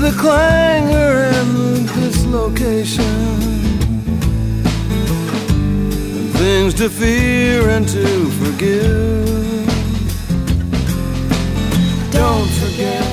the clangor and dislocation, and things to fear and to forgive. Don't forget.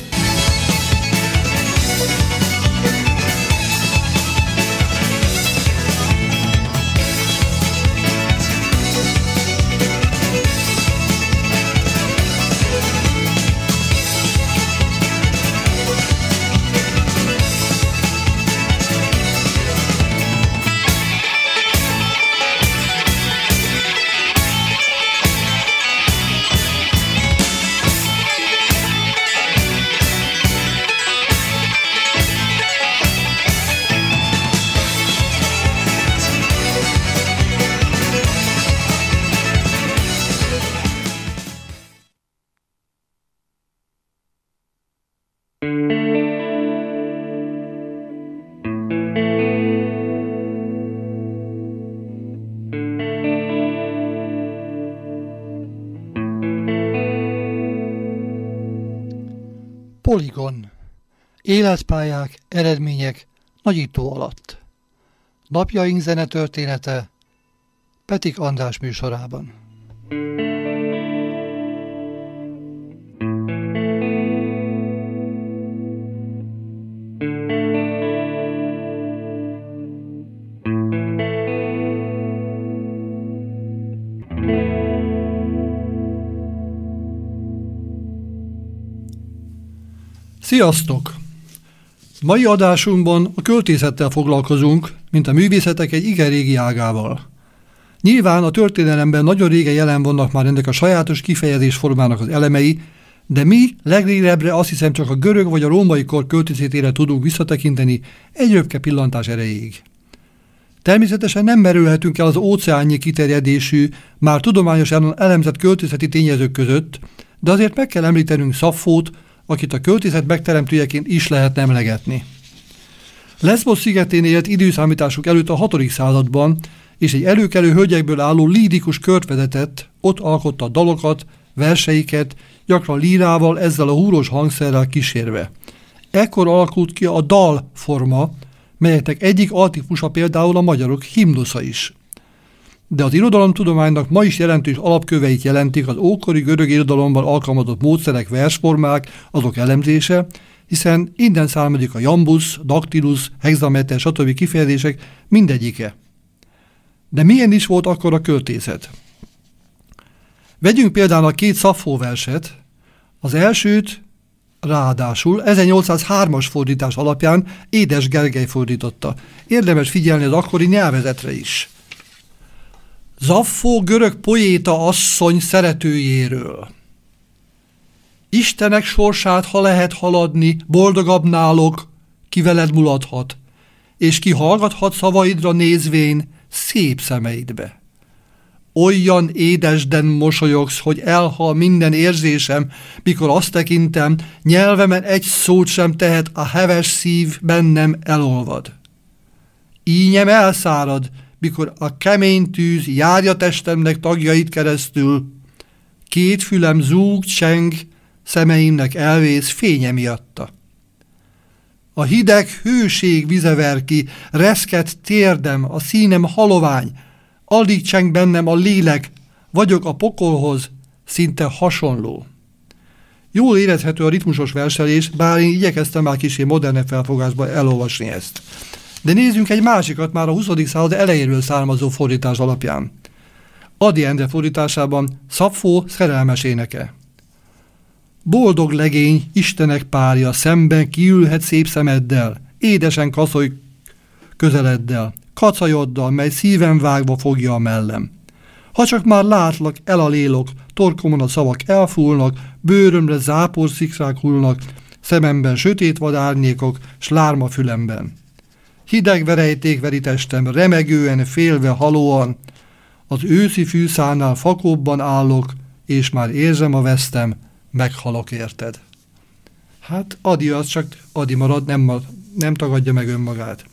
Poligon. Életpályák, eredmények nagyító alatt. Napjaink zenetörténete Petik András műsorában. Sziasztok! Mai adásunkban a költészettel foglalkozunk, mint a művészetek egy igen régi ágával. Nyilván a történelemben nagyon régen jelen vannak már ennek a sajátos kifejezésformának az elemei, de mi legrégebbre azt hiszem csak a görög vagy a római kor költészetére tudunk visszatekinteni egy röpke pillantás erejéig. Természetesen nem merülhetünk el az óceánnyi kiterjedésű, már tudományosan elemzett költészeti tényezők között, de azért meg kell említenünk Szaffót, akit a költészet megteremtőjeként is lehetne emlegetni. Leszbosz szigetén élt időszámításuk előtt a 6. században, és egy előkelő hölgyekből álló lírikus kört vezetett, ott alkotta a dalokat, verseiket, gyakran lírával, ezzel a húros hangszerrel kísérve. Ekkor alakult ki a dalforma, melyeknek egyik altípusa például a magyarok himnusza is. De az irodalomtudománynak ma is jelentős alapköveit jelentik az ókori görög irodalomban alkalmazott módszerek, versformák, azok elemzése, hiszen innen származik a jambusz, daktilus, hexameter, stb. Kifejezések mindegyike. De milyen is volt akkor a költészet? Vegyünk például a 2 Szaffó verset, az elsőt ráadásul 1803-as fordítás alapján Édes Gergely fordította. Érdemes figyelni az akkori nyelvezetre is. Szaffó görög poéta asszony szeretőjéről. Istenek sorsát, ha lehet haladni, boldogabb nálok, ki veled mulathat, és ki hallgathat szavaidra nézvén szép szemeidbe. Olyan édesden mosolyogsz, hogy elhal minden érzésem, mikor azt tekintem, nyelvemen egy szót sem tehet, a heves szív bennem elolvad. Ínyem elszárad, mikor a kemény tűz járja testemnek tagjait keresztül, 2 fülem zúg, cseng, szemeimnek elvész fénye miatta. A hideg hőség vizever ki, reszket térdem, a színem halovány, alig cseng bennem a lélek, vagyok a pokolhoz szinte hasonló. Jól érezhető a ritmusos verselés, bár én igyekeztem már kissé modernebb felfogásban elolvasni ezt. De nézzünk egy másikat már a 20. század elejéről származó fordítás alapján. Ady Endre fordításában Szaffó szerelmes éneke. Boldog legény, Istenek párja, szemben kiülhet szép szemeddel, édesen kaszolj közeleddel, kacajoddal, mely szívem vágva fogja a mellem. Ha csak már látlak, elalélok, torkomon a szavak elfúlnak, bőrömre záporszikrák hullnak, szememben sötét vad árnyékok, s lárma fülemben. Hideg verejték veri testem, remegően, félve, halóan, az őszi fűszánál fakóbban állok, és már érzem a vesztem, meghalok érted. Hát Ady az csak Ady marad, nem tagadja meg önmagát.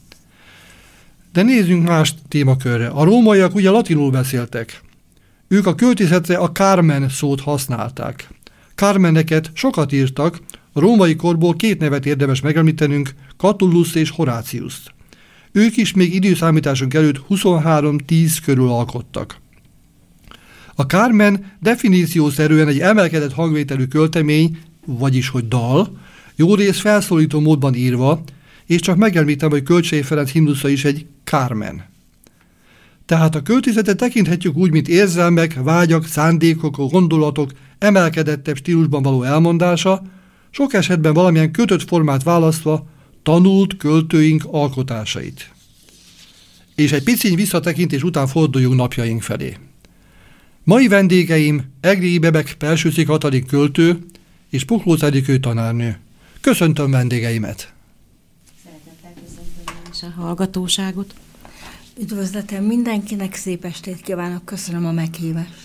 De nézzünk más témakörre. A rómaiak ugye latinul beszéltek. Ők a költészetre a Carmen szót használták. Carmeneket sokat írtak, A római korból 2 nevet érdemes megemlítenünk, Catulluszt és Horáciuszt. Ők is még időszámításunk előtt 23-10 körül alkottak. A Carmen definíciószerűen egy emelkedett hangvételű költemény, vagyis hogy dal, jó rész felszólító módban írva, és csak megemlítem, hogy Kölcsey Ferenc himnusza is egy Carmen. Tehát a költészetet tekinthetjük úgy, mint érzelmek, vágyak, szándékok, gondolatok emelkedettebb stílusban való elmondása, sok esetben valamilyen kötött formát választva tanult költőink alkotásait. És egy piciny visszatekintés után forduljunk napjaink felé. Mai vendégeim Egrégi Bebek Pelsőci Katalin költő és Puklós Enikő tanárnő. Köszöntöm vendégeimet! Szeretettel köszöntöm is a hallgatóságot. Üdvözletem mindenkinek, szép estét kívánok, köszönöm a meghívást.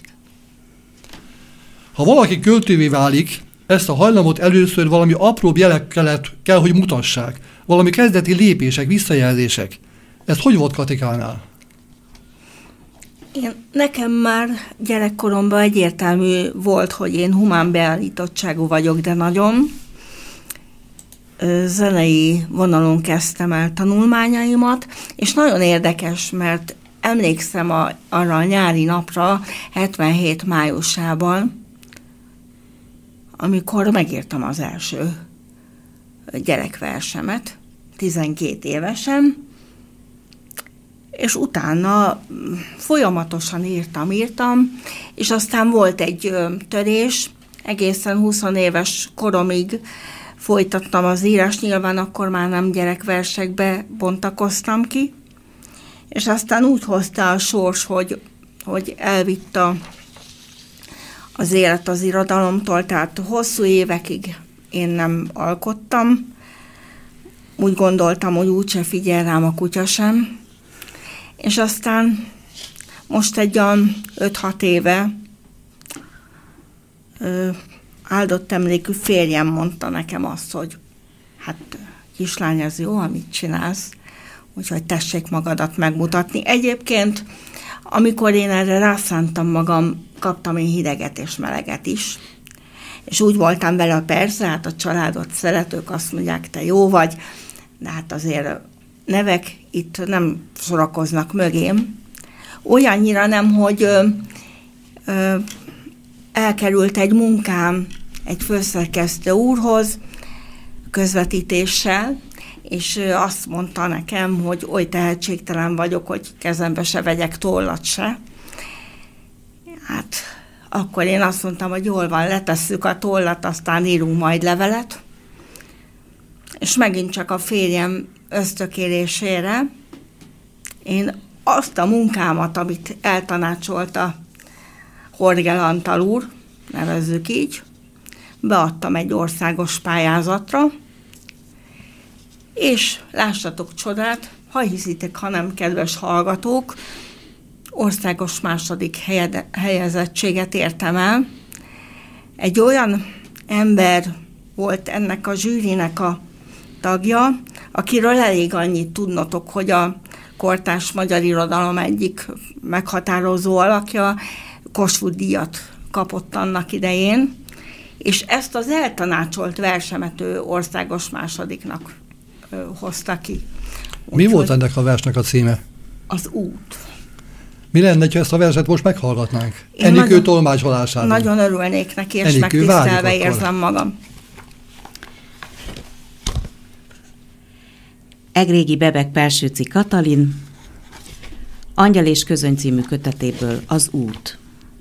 Ha valaki költővé válik, ezt a hajlamot először valami apróbb jelekkel kell, hogy mutassák. Valami kezdeti lépések, visszajelzések. Ez hogy volt Katikánál? Nekem már gyerekkoromban egyértelmű volt, hogy én humán beállítottságú vagyok, de nagyon. Zenei vonalon kezdtem el tanulmányaimat, és nagyon érdekes, mert emlékszem arra a nyári napra, 77 májusában, amikor megírtam az első gyerekversemet, 12 évesen, és utána folyamatosan írtam, és aztán volt egy törés, egészen 20 éves koromig folytattam az írás, nyilván akkor már nem gyerekversekbe bontakoztam ki, és aztán úgy hozta a sors, hogy elvitt az élet az irodalomtól, tehát hosszú évekig én nem alkottam, úgy gondoltam, hogy úgyse figyel rám a kutya sem, és aztán most egy olyan 5-6 éve áldott emlékű férjem mondta nekem azt, hogy hát kislány, ez jó, amit csinálsz, úgyhogy tessék magadat megmutatni. Egyébként, amikor én erre rászántam magam, kaptam én hideget és meleget is, és úgy voltam vele, persze, hát a családot szeretők azt mondják, te jó vagy, de hát azért nevek itt nem sorakoznak mögém. Olyannyira nem, hogy elkerült egy munkám egy főszerkesztő úrhoz közvetítéssel, és azt mondta nekem, hogy oly tehetségtelen vagyok, hogy kezembe se vegyek tollat se. Hát akkor én azt mondtam, hogy jól van, letesszük a tollat, aztán írunk majd levelet. És megint csak a férjem ösztökélésére én azt a munkámat, amit eltanácsolta Horgel Antal úr, nevezzük így, beadtam egy országos pályázatra, és lássatok csodát, ha hiszitek, ha nem, kedves hallgatók, országos második helyezettséget értem el. Egy olyan ember volt ennek a zsűrinek a tagja, akiről elég annyit tudnotok, hogy a kortárs magyar irodalom egyik meghatározó alakja, Kossuth-díjat kapott annak idején, és ezt az eltanácsolt versemet ő országos másodiknak hozta ki. Mi volt ennek a versnek a címe? Az út. Mi lenne, ha ezt a verset most meghallgatnánk? Enikő tolmácsolásában. Nagyon örülnék neki, és Enikő, megtisztelve érzem magam. Egrégi Bebek Pelsőci Katalin, Angyal és közöny című kötetéből az út.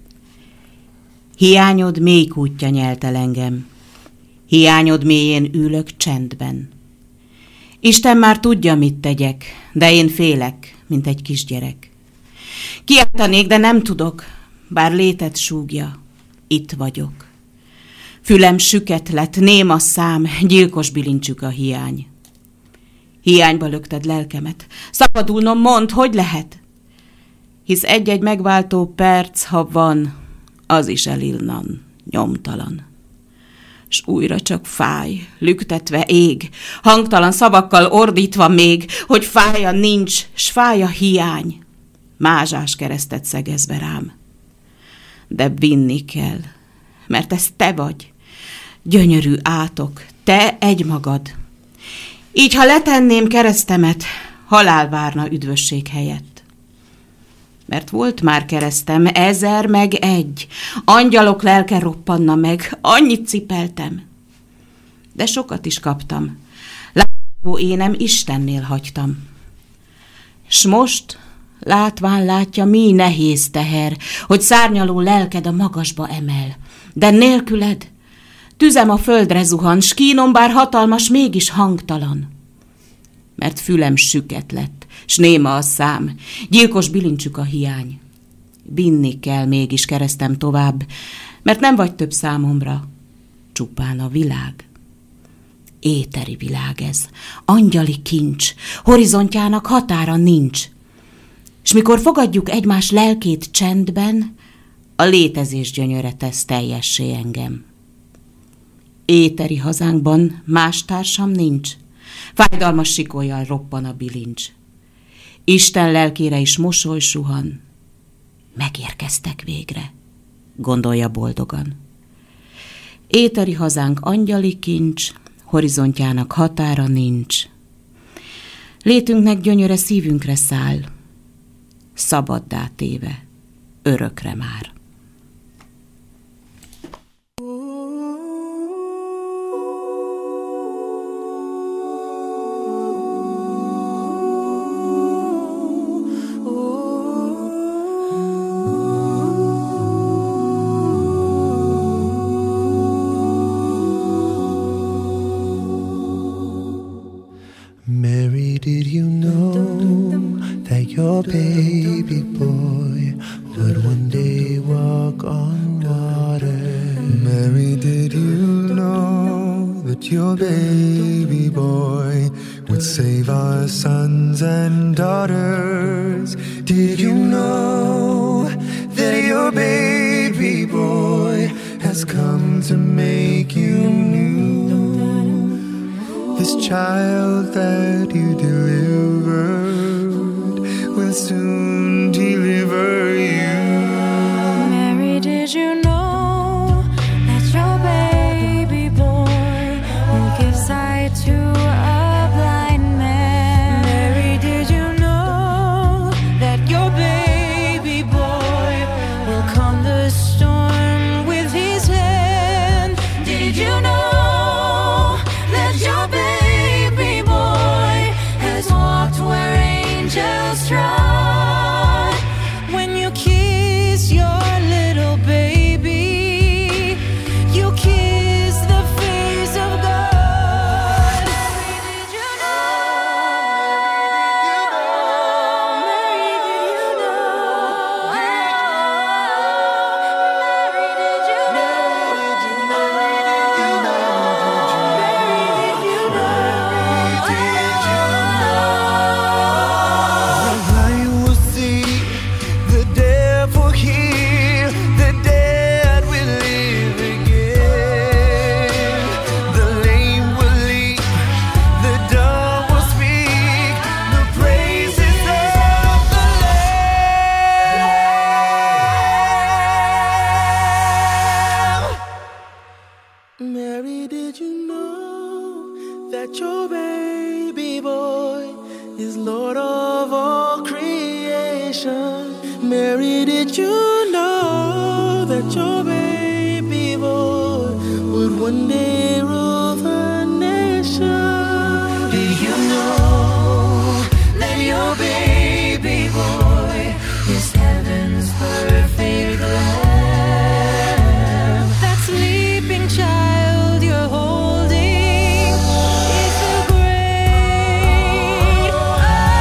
Hiányod mély kútja nyelt el engem, hiányod mélyén ülök csendben. Isten már tudja, mit tegyek, de én félek, mint egy kisgyerek. Kiáltanék, de nem tudok, bár létet súgja, itt vagyok. Fülem süket lett, ném a szám, gyilkos bilincsük a hiány. Hiányba lökted lelkemet, szabadulnom mondd, hogy lehet? Hisz egy-egy megváltó perc, ha van, az is elillan, nyomtalan. S újra csak fáj, lüktetve ég, hangtalan szavakkal ordítva még, hogy fája nincs, s fáj a hiány, mázsás keresztet szegezve rám. De vinni kell, mert ez te vagy, gyönyörű átok, te egymagad. Így, ha letenném keresztemet, halál várna üdvösség helyett. Mert volt már keresztem 1000 meg 1, angyalok lelke roppanna meg, annyit cipeltem. De sokat is kaptam, látó énem Istennél hagytam. S most, látván látja, mi nehéz teher, hogy szárnyaló lelked a magasba emel, de nélküled tüzem a földre zuhan, s kínom bár hatalmas, mégis hangtalan. Mert fülem süket lett, s néma a szám, gyilkos bilincsük a hiány. Vinni kell mégis keresztem tovább, mert nem vagy több számomra, csupán a világ. Éteri világ ez, angyali kincs, horizontjának határa nincs. S mikor fogadjuk egymás lelkét csendben, a létezés gyönyöre tesz teljessé engem. Éteri hazánkban más társam nincs, fájdalmas sikollyal roppan a bilincs. Isten lelkére is mosoly suhan, megérkeztek végre, gondolja boldogan. Éteri hazánk angyali kincs, horizontjának határa nincs. Létünknek gyönyöre szívünkre száll, szabaddá téve, örökre már. Mary, did you know that your baby boy would one day walk on water? Mary, did you know that your baby boy would save our sons and daughters? Did you know that your baby boy has come to make you new? This child that you delivered will soon deliver you. Mary, did you know that your baby boy will give sight to a blind man? Mary, did you know that your baby boy will calm the storm with his hand? Did you know your baby boy has walked where angels trod? When you kiss your little baby, you kiss the face of God. Mary, did you know? Mary, did you know? Mary, did you know? Mary, did you know that your baby boy is Lord of all creation? Mary, did you know that your baby boy would one day rule the nation? Did you know that your baby boy is heaven's perfect lamb? That sleeping child you're holding is the great I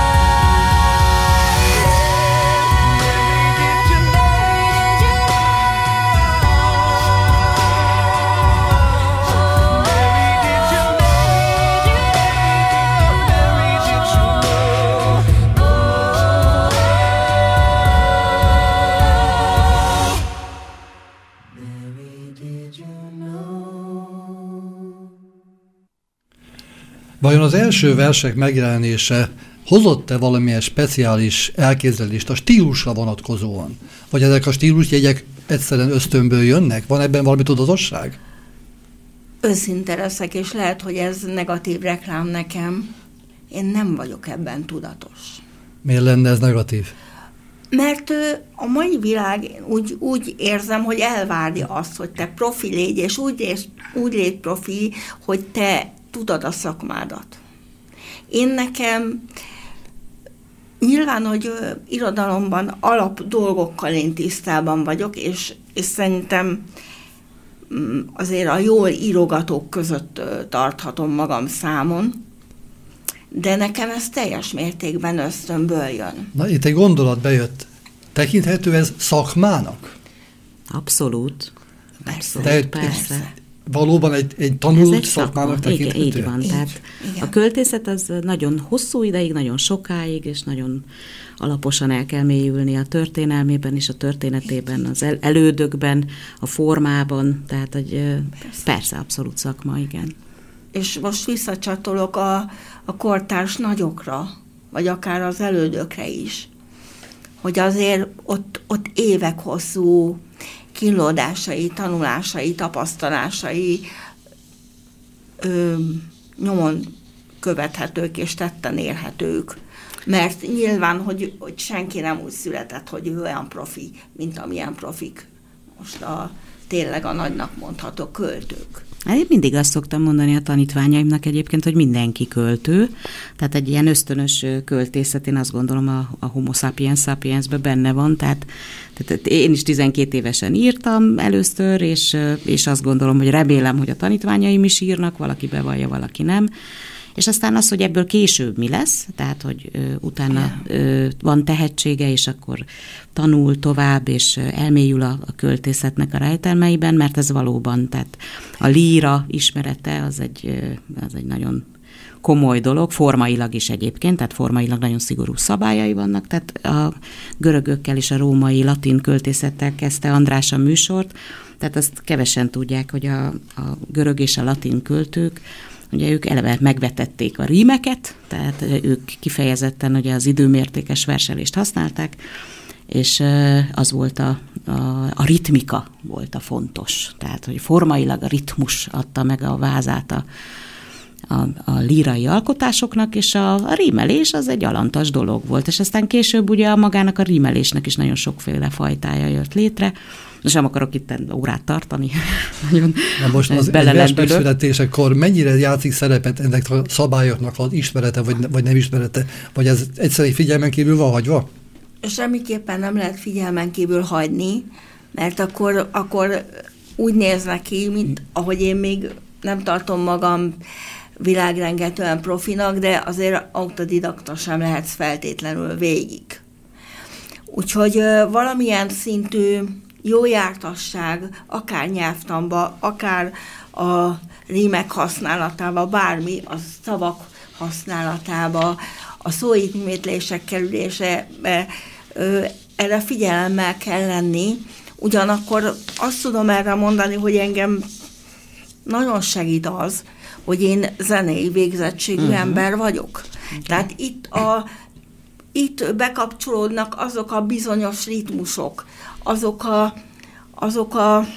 Vajon az első versek megjelenése hozott-e valamilyen speciális elképzelést a stílusra vonatkozóan? Vagy ezek a stílusjegyek egyszerűen ösztönből jönnek? Van ebben valami tudatosság? őszinte leszek, és lehet, hogy ez negatív reklám nekem. Én nem vagyok ebben tudatos. Miért lenne ez negatív? Mert a mai világ úgy érzem, hogy elvárja azt, hogy te profi légy, és úgy légy profi, hogy te tudod a szakmádat. Én nekem nyilván, hogy irodalomban alap dolgokkal én tisztában vagyok, és szerintem azért a jól írogatók között tarthatom magam számon, de nekem ez teljes mértékben ösztönből jön. Na, itt egy gondolat bejött. Tekinthető ez szakmának? Abszolút. Persze. Valóban egy tanult szakmának tekinthető? Igen, így van. Tehát a költészet az nagyon hosszú ideig, nagyon sokáig, és nagyon alaposan el kell mélyülni a történelmében és a történetében, az elődökben, a formában, tehát hogy persze, abszolút szakma, igen. És most visszacsatolok a kortárs nagyokra, vagy akár az elődökre is, hogy azért ott évek hosszú kínlódásai, tanulásai, tapasztalásai nyomon követhetők és tetten érhetők. Mert nyilván, hogy senki nem úgy született, hogy ő olyan profi, mint amilyen profik most tényleg a nagynak mondható költők. Én mindig azt szoktam mondani a tanítványaimnak egyébként, hogy mindenki költő, tehát egy ilyen ösztönös költészet, én azt gondolom a Homo sapiens sapiensben benne van, tehát én is 12 évesen írtam először, és azt gondolom, hogy remélem, hogy a tanítványaim is írnak, valaki bevallja, valaki nem. És aztán az, hogy ebből később mi lesz, tehát, hogy utána van tehetsége, és akkor tanul tovább, és elmélyül a költészetnek a rejtelmeiben, mert ez valóban, tehát a líra ismerete az egy nagyon komoly dolog, formailag is egyébként, tehát formailag nagyon szigorú szabályai vannak, tehát a görögökkel és a római latin költészettel kezdte András a műsort, tehát azt kevesen tudják, hogy a görög és a latin költők, ugye ők eleve megvetették a rímeket, tehát ők kifejezetten ugye az időmértékes verselést használták, és az volt a ritmika volt a fontos. Tehát, hogy formailag a ritmus adta meg a vázát a lírai alkotásoknak, és a rímelés az egy alantas dolog volt. És aztán később ugye magának a rímelésnek is nagyon sokféle fajtája jött létre. Most nem akarok itt órát tartani. Nagyon most az vers megszületésekor mennyire játszik szerepet ennek a szabályoknak az ismerete, vagy nem ismerete, vagy ez egyszerűen figyelmen kívül van hagyva? Semmiképpen nem lehet figyelmen kívül hagyni, mert akkor úgy néznek ki, mint ahogy én még nem tartom magam világrengetően profinak, de azért autodidakta sem lehetsz feltétlenül végig. Úgyhogy valamilyen szintű jó jártasság, akár nyelvtanba, akár a rímek használatába, bármi, a szavak használatába, a szóismétlések kerülésébe, erre figyelemmel kell lenni. Ugyanakkor azt tudom erre mondani, hogy engem nagyon segít az, hogy én zenei végzettségű ember vagyok. Tehát itt bekapcsolódnak azok a bizonyos ritmusok, azok a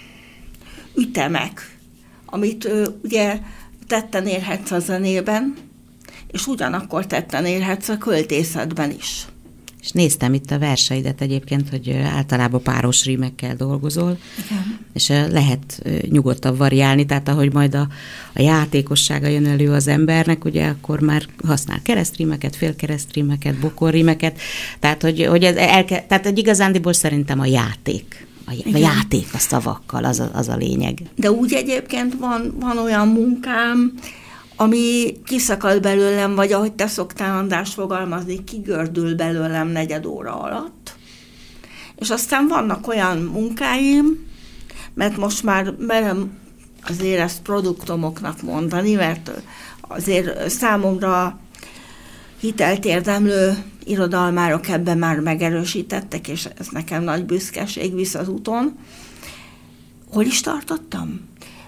ütemek, amit ugye tetten érhetsz a zenében, és ugyanakkor tetten érhetsz a költészetben is. És néztem itt a verseidet egyébként, hogy általában páros rímekkel dolgozol, igen. És lehet nyugodtan variálni, tehát ahogy majd a játékossága jön elő az embernek, ugye akkor már használ keresztrímeket, félkeresztrímeket, bokorrímeket, tehát hogy tehát igazándiból szerintem a játék. A játék a szavakkal, az a lényeg. De úgy egyébként van olyan munkám, ami kiszakad belőlem, vagy ahogy te szoktál, András, fogalmazni, kigördül belőlem 4 óra alatt. És aztán vannak olyan munkáim, mert most már merem azért ezt produktomoknak mondani, mert azért számomra hitelt érdemlő irodalmárok ebben már megerősítettek, és ez nekem nagy büszkeség visz az úton. Hol is tartottam?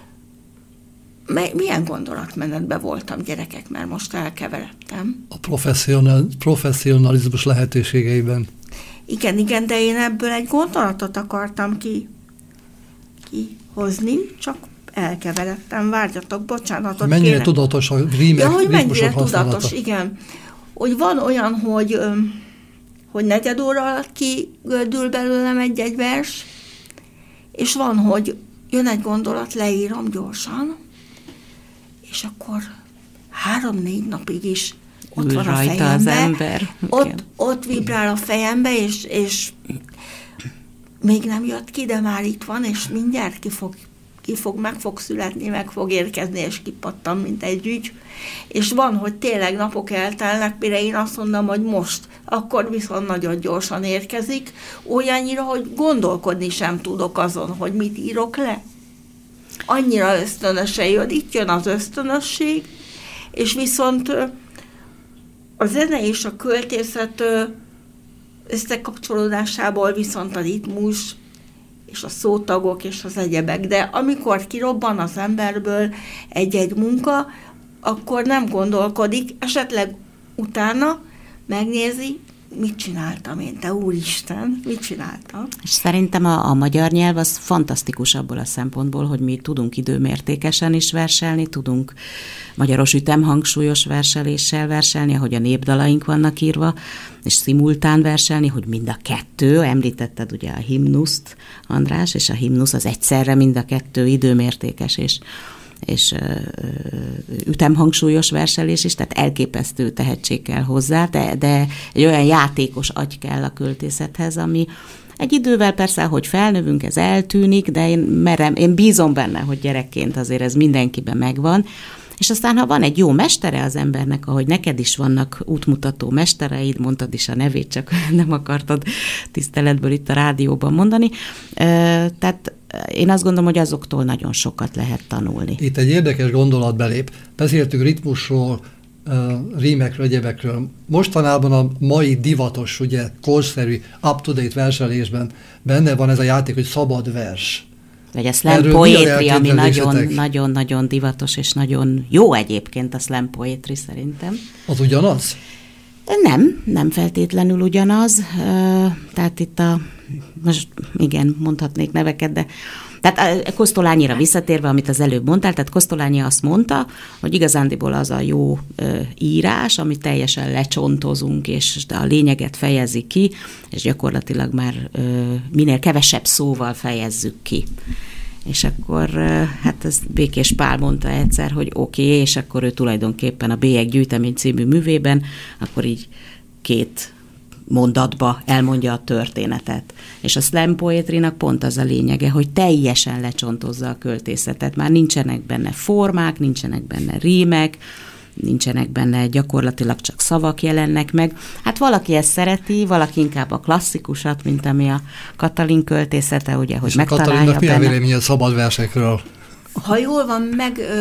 Milyen gondolatmenetben voltam, gyerekek, mert most elkeveredtem. A professzionalizmus lehetőségeiben. Igen, de én ebből egy gondolatot akartam kihozni, csak elkeveredtem, várjatok, bocsánatot Mennyire kérek. tudatos a rímek, Ja, hogy mennyire ritmusok használata. tudatos, igen. Hogy van olyan, hogy negyed óra alatt kigördül belőlem egy-egy vers, és van, hogy jön egy gondolat, leírom gyorsan, és akkor 3-4 napig is ott van a rajta fejembe. az ember. Ott vibrál a fejembe, és még nem jött ki, de már itt van, és mindjárt meg fog születni, meg fog érkezni, és kipattam, mint egy ügy. És van, hogy tényleg napok eltelnek, mire én azt mondom, hogy most, akkor viszont nagyon gyorsan érkezik, olyannyira, hogy gondolkodni sem tudok azon, hogy mit írok le. Annyira ösztönösen jön, itt jön az ösztönösség, és viszont a zene és a költészet összekapcsolódásából viszont a ritmus, és a szótagok, és az egyebek. De amikor kirobban az emberből egy-egy munka, akkor nem gondolkodik, esetleg utána megnézi, mit csináltam én, te úristen, mit csináltam. És szerintem a magyar nyelv az fantasztikus abból a szempontból, hogy mi tudunk időmértékesen is verselni, tudunk magyaros ütemhangsúlyos verseléssel verselni, ahogy a népdalaink vannak írva, és szimultán verselni, hogy mind a kettő, említetted ugye a himnuszt, András, és a himnusz az egyszerre mind a kettő időmértékes és ütemhangsúlyos verselés is, tehát elképesztő tehetség kell hozzá, de egy olyan játékos agy kell a költészethez, ami egy idővel persze, hogy felnövünk, ez eltűnik, de én bízom benne, hogy gyerekként azért ez mindenkiben megvan, és aztán, ha van egy jó mestere az embernek, ahogy neked is vannak útmutató mestereid, mondtad is a nevét, csak nem akartad tiszteletből itt a rádióban mondani, tehát én azt gondolom, hogy azoktól nagyon sokat lehet tanulni. Itt egy érdekes gondolat belép. Beszéltünk ritmusról, rímekről, egyebekről. Mostanában a mai divatos, ugye, korszerű, up-to-date verselésben benne van ez a játék, hogy szabad vers. Vagy a slam poetry, ami nagyon-nagyon divatos, és nagyon jó egyébként a slam poetry szerintem. Az ugyanaz? Nem feltétlenül ugyanaz. Tehát itt most igen, mondhatnék neveket, de tehát Kosztolányira visszatérve, amit az előbb mondtál, tehát Kosztolányi azt mondta, hogy igazándiból az a jó írás, amit teljesen lecsontozunk, és a lényeget fejezi ki, és gyakorlatilag már minél kevesebb szóval fejezzük ki. És akkor, hát ezt Békés Pál mondta egyszer, hogy oké, és akkor ő tulajdonképpen a Bélyeg gyűjtemény című művében, akkor így 2 mondatba elmondja a történetet. És a slam poetrynak pont az a lényege, hogy teljesen lecsontozza a költészetet. Már nincsenek benne formák, nincsenek benne rímek, nincsenek benne gyakorlatilag csak szavak jelennek meg. Hát valaki ezt szereti, valaki inkább a klasszikusat, mint ami a Katalin költészete, ugye, hogy megtalálja benne. És a Katalinnak mi a véleménye a szabad versekről? Ha jól van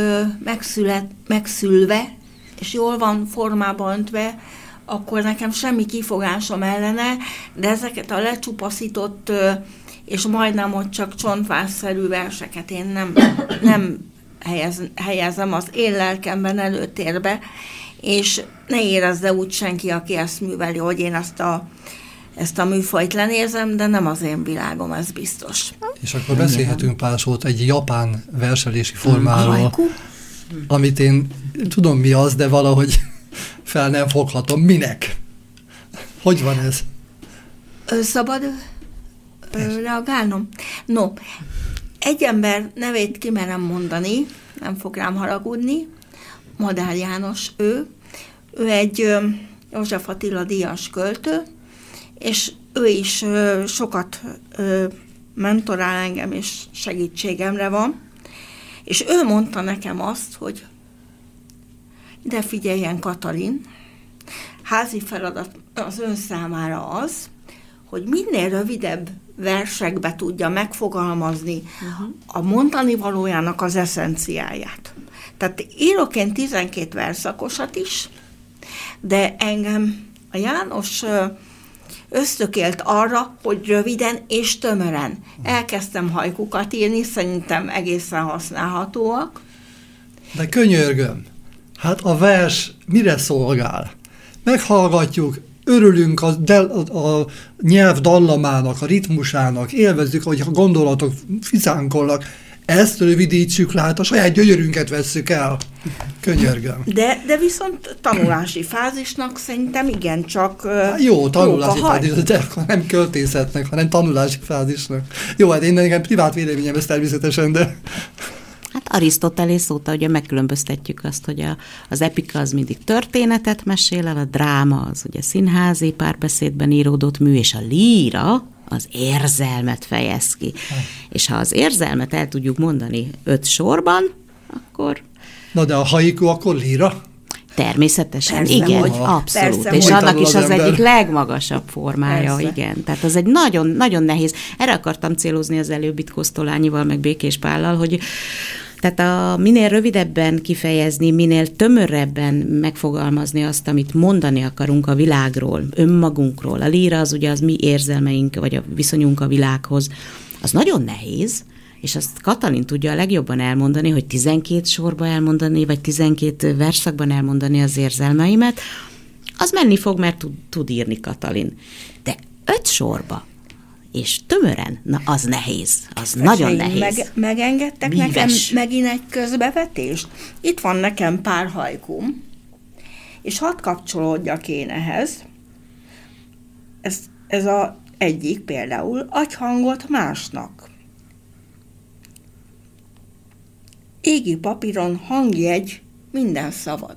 megszülve, és jól van formába öntve, akkor nekem semmi kifogásom ellene, de ezeket a lecsupaszított és majdnem ott csak csontvászszerű verseket én nem helyezem az én lelkemben előtérbe, és ne érezze úgy senki, aki ezt műveli, hogy én ezt a műfajt lenézem, de nem az én világom, ez biztos. És akkor beszélhetünk pár szót egy japán verselési formáról, amit én tudom mi az, de valahogy fel nem foghatom. Minek? Hogy van ez? Szabad reagálnom? No, egy ember nevét kimerem mondani, nem fog rám haragudni, Madár János ő egy József Attila díjas költő, és ő is sokat mentorál engem, és segítségemre van, és ő mondta nekem azt, hogy de figyeljen, Katalin, házi feladat az ön számára az, hogy minél rövidebb versekbe tudja megfogalmazni a mondani valójának az eszenciáját. Tehát írok én 12 verszakosat is, de engem a János ösztökélt arra, hogy röviden és tömören. Elkezdtem hajkukat írni, szerintem egészen használhatóak. De könyörgöm, hát a vers mire szolgál? Meghallgatjuk, örülünk a nyelv dallamának, a ritmusának, élvezzük, hogy a gondolatok fizánkolnak. Ezt rövidítsük le, hát a saját gyönyörünket vesszük el. Könyörgöm. De viszont tanulási fázisnak szerintem igencsak jó, tanulási jók a fázis, de akkor nem költészetnek, hanem tanulási fázisnak. Jó, hát én nekem privát véleményem ez természetesen, de... Hát Arisztotelész óta ugye megkülönböztetjük azt, hogy az epika az mindig történetet mesél el, a dráma az ugye színházi párbeszédben íródott mű, és a líra az érzelmet fejez ki. És ha az érzelmet el tudjuk mondani 5 sorban, akkor... Na de a haiku akkor líra? Természetesen, Persze, igen, hogy, abszolút. persze, és hogy annak tanul is az az ember. egyik legmagasabb formája, Persze. igen. Tehát az egy nagyon, nagyon nehéz. Erre akartam célozni az előbb itt Kosztolányival, meg Békés Pállal, hogy tehát minél rövidebben kifejezni, minél tömörebben megfogalmazni azt, amit mondani akarunk a világról, önmagunkról. A líra az ugye az mi érzelmeink, vagy a viszonyunk a világhoz. Az nagyon nehéz, és azt Katalin tudja a legjobban elmondani, hogy 12 sorba elmondani, vagy 12 versszakban elmondani az érzelmeimet, az menni fog, mert tud írni Katalin. De 5 sorba, és tömören, na az nehéz, az nagyon nehéz. Megengedtek Míves. nekem megint egy közbevetést? Itt van nekem pár hajkum, és hadd kapcsolódjak én ehhez. Ez a egyik például, adj hangot másnak. Égi papíron hangjegy minden szavad.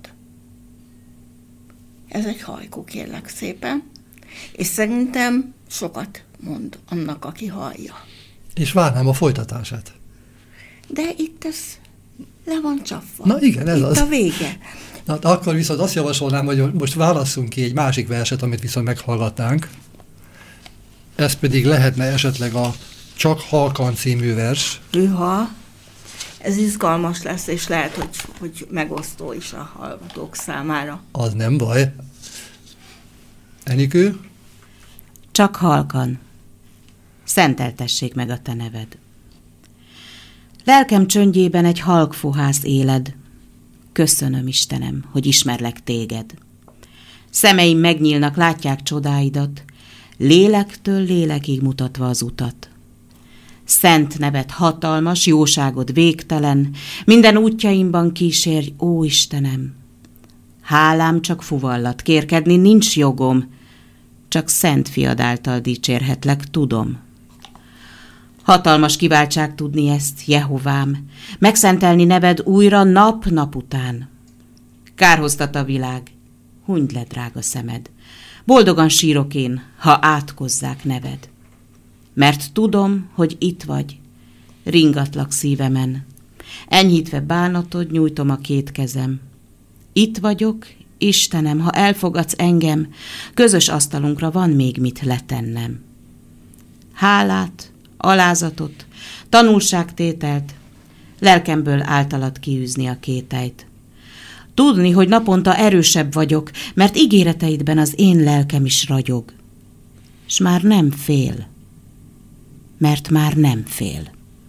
Ez egy hajku, kérlek szépen, és szerintem sokat mond annak, aki hallja. És várnám a folytatását. De itt ez le van csapva. Na igen, ez itt az. a vége. Na, akkor viszont azt javasolnám, hogy most válasszunk ki egy másik verset, amit viszont meghallgatnánk. Ez pedig lehetne esetleg a Csak halkan című vers. Hűha, ez izgalmas lesz, és lehet, hogy megosztó is a hallgatók számára. Az nem baj. Enikő? Csak halkan. Szenteltessék meg a te neved. Lelkem csöndjében egy halk fohász éled. Köszönöm, Istenem, hogy ismerlek téged. Szemeim megnyílnak, látják csodáidat, lélektől lélekig mutatva az utat. Szent neved hatalmas, jóságod végtelen, minden útjaimban kísérj, ó Istenem. Hálám csak fuvallat, kérkedni nincs jogom, csak szent fiad által dicsérhetlek, tudom. Hatalmas kiváltság tudni ezt, Jehovám, megszentelni neved újra nap-nap után. Kárhoztat a világ, hunyd le, drága szemed, boldogan sírok én, ha átkozzák neved. Mert tudom, hogy itt vagy, ringatlak szívemen, enyhítve bánatod nyújtom a 2 kezem. Itt vagyok, Istenem, ha elfogadsz engem, közös asztalunkra van még mit letennem. Hálát, alázatot, tanulságtételt, lelkemből általad kiűzni a kételyt. Tudni, hogy naponta erősebb vagyok, mert ígéreteidben az én lelkem is ragyog. S már nem fél, mert már nem fél.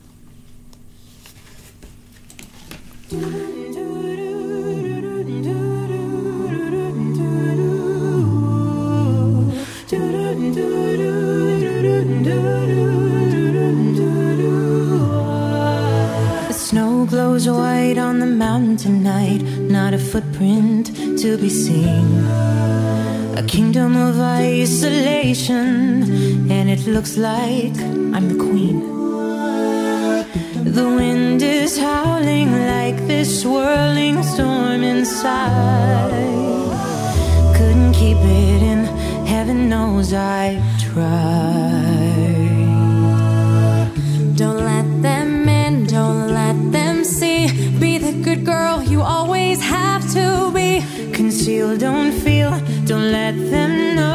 The snow glows white on the mountain tonight, not a footprint to be seen. A kingdom of isolation, and it looks like I'm the queen. The wind is howling like this swirling storm inside. Couldn't keep it in, heaven knows I tried. Don't let them in, don't let them see. Be the good girl you always have to be. Conceal, don't feel, don't let them know.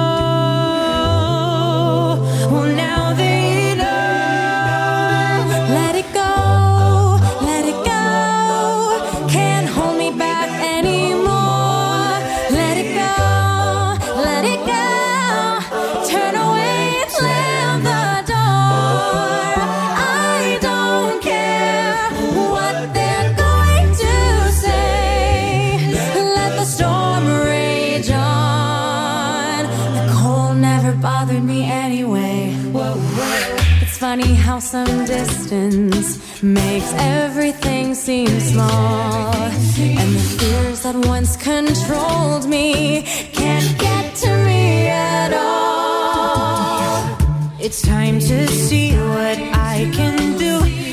Well, now they know. Let it go, let it go. Can't hold me back anymore. Let it go, let it go. Turn away and slam the door. I don't care what they're going to say. Let the storm rage on. The cold never bothered me anyway. Whoa, whoa. It's funny how some distance makes everything seem small. And the fears that once controlled me can't get to me at all. It's time to see what I can do.